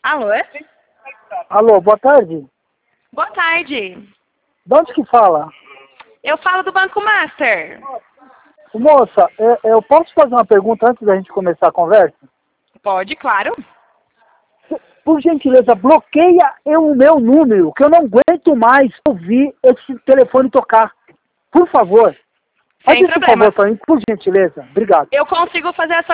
Alô? Alô, boa tarde. Boa tarde. De onde que fala? Eu falo do Banco Master. Moça, eu posso fazer uma pergunta antes da gente começar a conversa? Pode, claro. Por gentileza, bloqueia o meu número, que eu não aguento mais ouvir esse telefone tocar. Por favor. Sem Faz esse problema. favor para mim, por gentileza. Obrigado. Eu consigo fazer a sua